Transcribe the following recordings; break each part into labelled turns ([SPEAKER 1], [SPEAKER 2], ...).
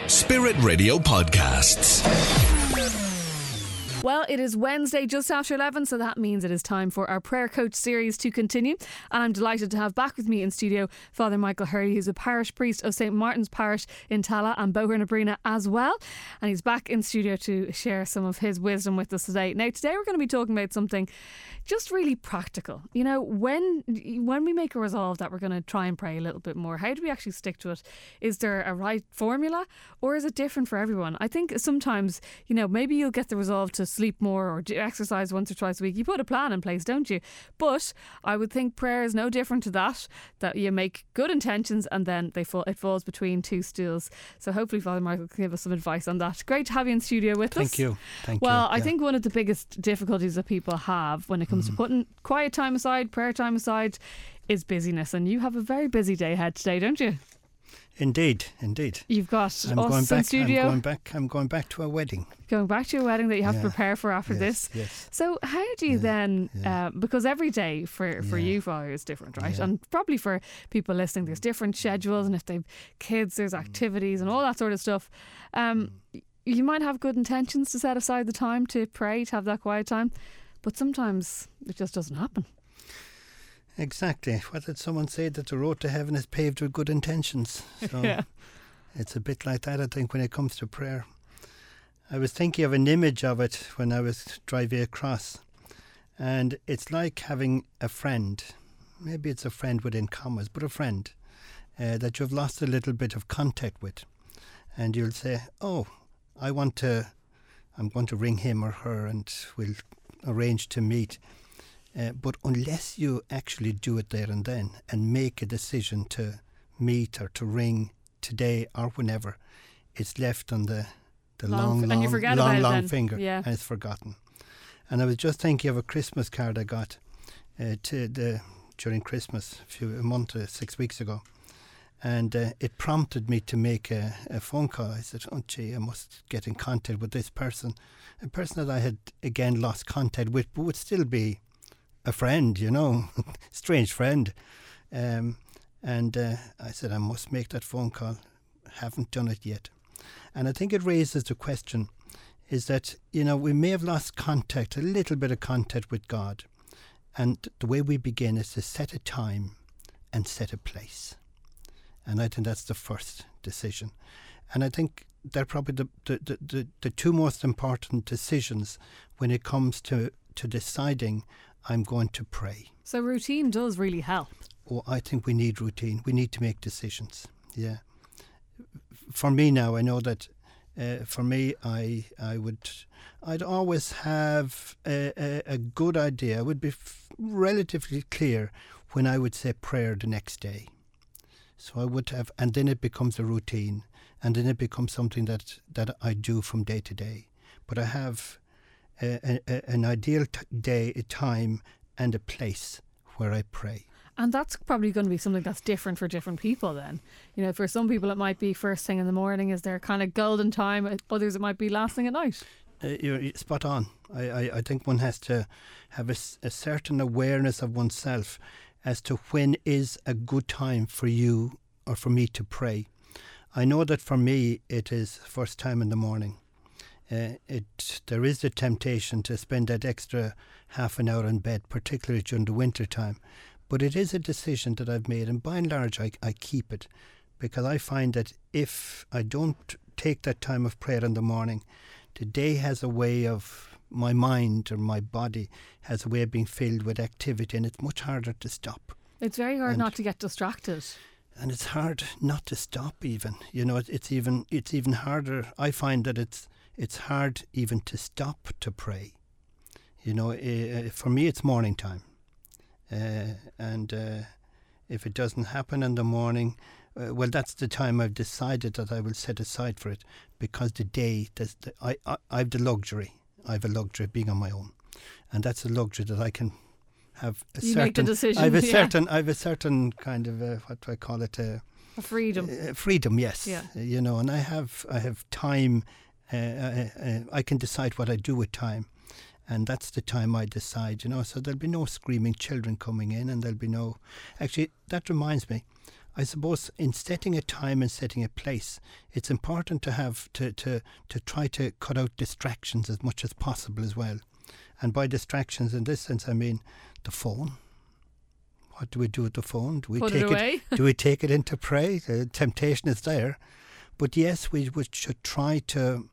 [SPEAKER 1] Spirit Radio Podcasts.
[SPEAKER 2] Well, it is Wednesday just after 11, so that means it is time for our Prayer Coach series to continue. And I'm delighted to have back with me in studio Father Michael Hurley, who's a parish priest of St Martin's Parish in Tala and Bohernabrina as well. And he's back in studio to share some of his wisdom with us today. Now, today we're going to be talking about something just really practical. You know, when we make a resolve that we're going to try and pray a little bit more, how do we actually stick to it? Is there a right formula, or is it different for everyone? I think sometimes, you know, maybe you'll get the resolve to sleep more or do exercise once or twice a week. You put a plan in place, don't you? But I would think prayer is no different to that you make good intentions and then it falls between two stools. So hopefully Father Michael can give us some advice on that. Great to have you in studio with us.
[SPEAKER 3] Thank you.
[SPEAKER 2] Well, I think one of the biggest difficulties that people have when it comes to putting quiet time aside, prayer time aside, is busyness. And you have a very busy day ahead today, don't you?
[SPEAKER 3] Indeed.
[SPEAKER 2] You've got us in studio.
[SPEAKER 3] I'm going back to a wedding.
[SPEAKER 2] Going back to your wedding that you have to prepare for after this.
[SPEAKER 3] Yes.
[SPEAKER 2] So how do you then, because every day for you, Father, is different, right? And probably for people listening, there's different schedules, and if they've kids, there's activities and all that sort of stuff. You might have good intentions to set aside the time to pray, to have that quiet time, but sometimes it just doesn't happen.
[SPEAKER 3] Exactly. What did someone say? That the road to heaven is paved with good intentions. So it's a bit like that, I think, when it comes to prayer. I was thinking of an image of it when I was driving across. And it's like having a friend. Maybe it's a friend within commas, but a friend that you've lost a little bit of contact with. And you'll say, I'm going to ring him or her and we'll arrange to meet. But unless you actually do it there and then and make a decision to meet or to ring today or whenever, it's left on the long finger and it's forgotten. And I was just thinking of a Christmas card I got during Christmas 6 weeks ago. And it prompted me to make a phone call. I said, I must get in contact with this person. A person that I had, again, lost contact with, but would still be a friend, you know, strange friend. And I said, I must make that phone call. Haven't done it yet. And I think it raises the question, is that, you know, we may have lost contact, a little bit of contact with God. And the way we begin is to set a time and set a place. And I think that's the first decision. And I think they're probably the two most important decisions when it comes to deciding I'm going to pray.
[SPEAKER 2] So routine does really help.
[SPEAKER 3] Oh, I think we need routine. We need to make decisions. Yeah. For me now, I know that for me, I'd always have a good idea. I would be relatively clear when I would say prayer the next day. So I would have, and then it becomes a routine, and then it becomes something that I do from day to day. But I have an ideal day, a time, and a place where I pray.
[SPEAKER 2] And that's probably going to be something that's different for different people then. You know, for some people it might be first thing in the morning is their kind of golden time. Others it might be last thing at night.
[SPEAKER 3] You're spot on. I think one has to have a certain awareness of oneself as to when is a good time for you or for me to pray. I know that for me it is first time in the morning. There is the temptation to spend that extra half an hour in bed, particularly during the winter time. But it is a decision that I've made, and by and large I keep it, because I find that if I don't take that time of prayer in the morning, the day has a way of, my mind or my body has a way of being filled with activity, and it's much harder to stop.
[SPEAKER 2] It's very hard not to get distracted.
[SPEAKER 3] And it's hard not to stop even. You know, it's even harder. I find that it's hard even to stop to pray. You know, for me it's morning time. And if it doesn't happen in the morning, well, that's the time I've decided that I will set aside for it, because the day, I have the luxury. I have a luxury of being on my own, and that's a luxury that I can have a
[SPEAKER 2] you
[SPEAKER 3] certain.
[SPEAKER 2] Make the decision,
[SPEAKER 3] I have a certain kind of what do I call it?
[SPEAKER 2] A freedom.
[SPEAKER 3] Freedom, yes.
[SPEAKER 2] Yeah.
[SPEAKER 3] You know, and I have time. I can decide what I do with time. And that's the time I decide, you know. So there'll be no screaming children coming in, and there'll be no... Actually, that reminds me, I suppose in setting a time and setting a place, it's important to have to try to cut out distractions as much as possible as well. And by distractions in this sense, I mean the phone. What do we do with the phone? Do we
[SPEAKER 2] Put
[SPEAKER 3] take
[SPEAKER 2] it away?
[SPEAKER 3] Do we take it into pray? The temptation is there, but yes, we should try to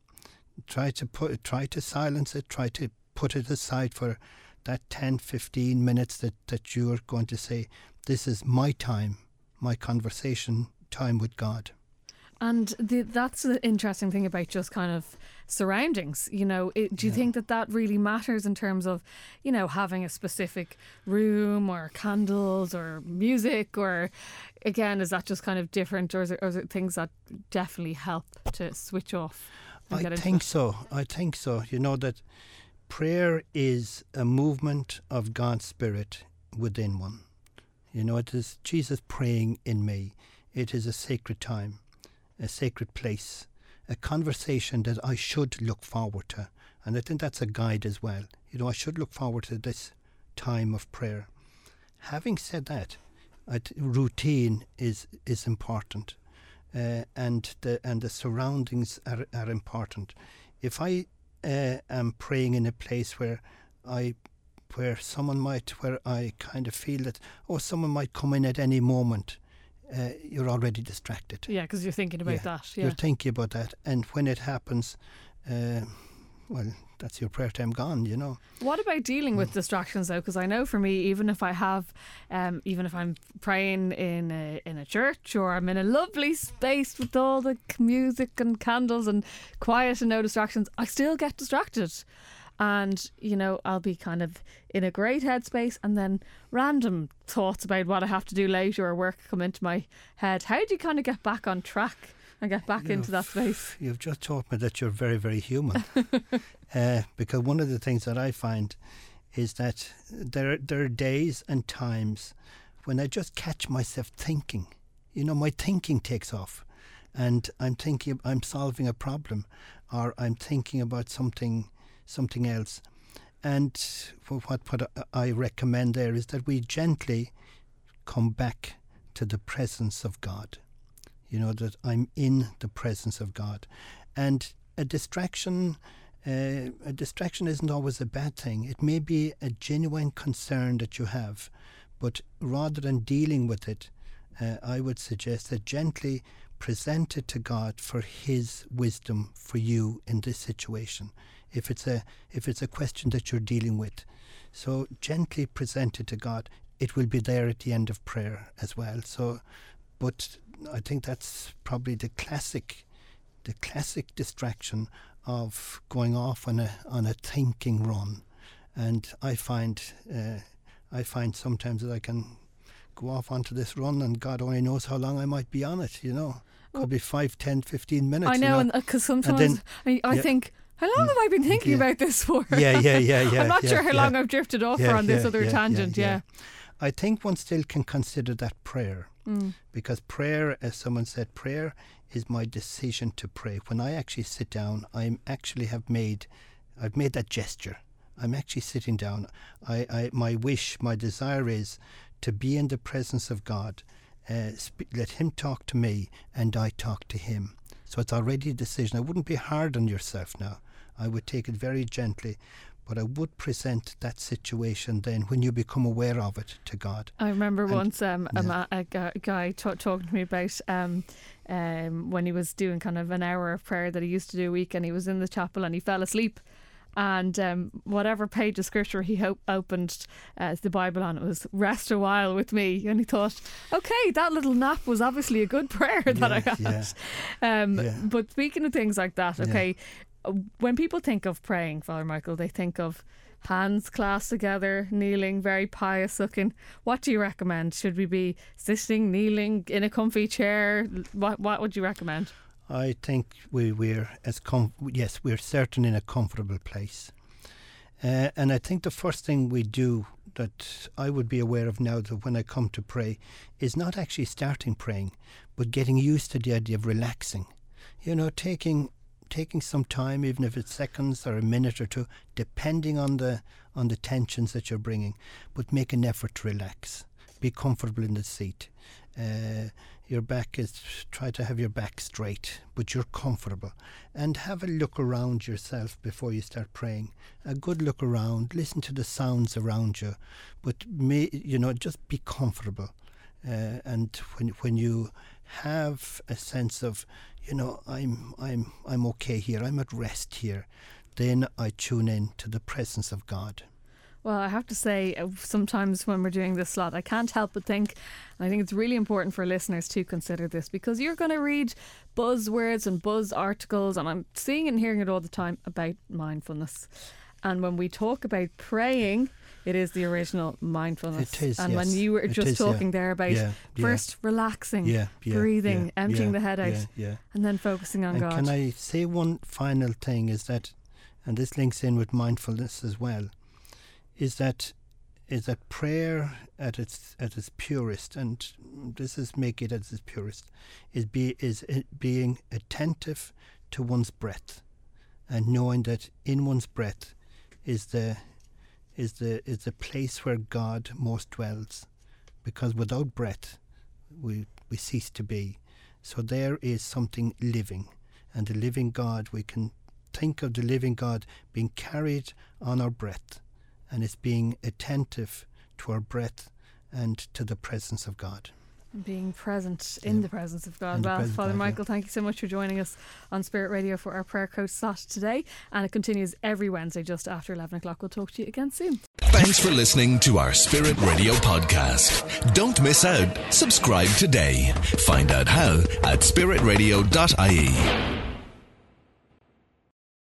[SPEAKER 3] silence it. Try to put it aside for that 10, 15 minutes that you are going to say, this is my time, my conversation time with God.
[SPEAKER 2] And that's the interesting thing about just kind of surroundings. Do you think that really matters in terms of, having a specific room or candles or music, or again, is that just kind of different, or is it things that definitely help to switch off?
[SPEAKER 3] I think so. That prayer is a movement of God's Spirit within one. It is Jesus praying in me. It is a sacred time, a sacred place, a conversation that I should look forward to. And I think that's a guide as well. I should look forward to this time of prayer. Having said that, routine is important, and the surroundings are important. If I am praying in a place where I kind of feel that someone might come in at any moment, you're already distracted.
[SPEAKER 2] Yeah, because you're thinking about that. Yeah.
[SPEAKER 3] You're thinking about that, and when it happens, that's your prayer time gone.
[SPEAKER 2] What about dealing with distractions though? Because I know for me, even if I'm praying in a church, or I'm in a lovely space with all the music and candles and quiet and no distractions, I still get distracted. And, I'll be kind of in a great headspace, and then random thoughts about what I have to do later or work come into my head. How do you kind of get back on track and get back into that space?
[SPEAKER 3] You've just taught me that you're very, very human. Because one of the things that I find is that there are days and times when I just catch myself thinking. My thinking takes off, and I'm thinking I'm solving a problem, or I'm thinking about something else. And what I recommend there is that we gently come back to the presence of God. That I'm in the presence of God. And a distraction isn't always a bad thing. It may be a genuine concern that you have, but rather than dealing with it, I would suggest that gently present it to God for His wisdom for you in this situation. If it's a question that you're dealing with, so gently present it to God. It will be there at the end of prayer as well. So, but I think that's probably the classic distraction of going off on a thinking run. And I find sometimes that I can go off onto this run, and God only knows how long I might be on it. Could be 5, 10, 15 minutes.
[SPEAKER 2] I know, because sometimes I think, how long have I been thinking about this for?
[SPEAKER 3] Yeah.
[SPEAKER 2] I'm not sure how long I've drifted off on this other tangent. Yeah.
[SPEAKER 3] I think one still can consider that prayer, because prayer, as someone said, prayer is my decision to pray. When I actually sit down, I've made that gesture. I'm actually sitting down. My wish, my desire is to be in the presence of God. Let Him talk to me, and I talk to Him. So it's already a decision. I wouldn't be hard on yourself now. I would take it very gently, but I would present that situation then when you become aware of it to God.
[SPEAKER 2] I remember once a guy talking to me about when he was doing kind of an hour of prayer that he used to do a week, and he was in the chapel and he fell asleep. And whatever page of scripture he opened the Bible on, it was rest a while with me. And he thought, okay, that little nap was obviously a good prayer that I had. But speaking of things like that, okay, when people think of praying, Father Michael, they think of hands clasped together, kneeling, very pious looking. What do you recommend? Should we be sitting, kneeling, in a comfy chair? What would you recommend?
[SPEAKER 3] I think we're certain in a comfortable place. And I think the first thing we do that I would be aware of now that when I come to pray is not actually starting praying, but getting used to the idea of relaxing. Taking some time, even if it's seconds or a minute or two, depending on the tensions that you're bringing, but make an effort to relax. Be comfortable in the seat. try to have your back straight, but you're comfortable. And have a look around yourself before you start praying. A good look around, listen to the sounds around you, but just be comfortable. And when you have a sense of, I'm okay here, I'm at rest here, then I tune in to the presence of God.
[SPEAKER 2] Well, I have to say, sometimes when we're doing this slot, I can't help but think, and I think it's really important for listeners to consider this, because you're going to read buzzwords and buzz articles, and I'm seeing and hearing it all the time about mindfulness. And when we talk about praying, it is the original mindfulness.
[SPEAKER 3] It is,
[SPEAKER 2] and
[SPEAKER 3] yes.
[SPEAKER 2] when you were just talking there about first relaxing, breathing, emptying the head out, and then focusing on God.
[SPEAKER 3] Can I say one final thing is that, and this links in with mindfulness as well, is that prayer at its purest, and this is make it at its purest, is being attentive to one's breath, and knowing that in one's breath is the place where God most dwells, because without breath we cease to be. So there is something living, and the living God, we can think of the living God being carried on our breath, and it's being attentive to our breath and to the presence of God.
[SPEAKER 2] Being present in the presence of God. Well, Father Michael, thank you so much for joining us on Spirit Radio for our Prayer Coach slot today. And it continues every Wednesday just after 11 o'clock. We'll talk to you again soon.
[SPEAKER 1] Thanks for listening to our Spirit Radio podcast. Don't miss out. Subscribe today. Find out how at spiritradio.ie.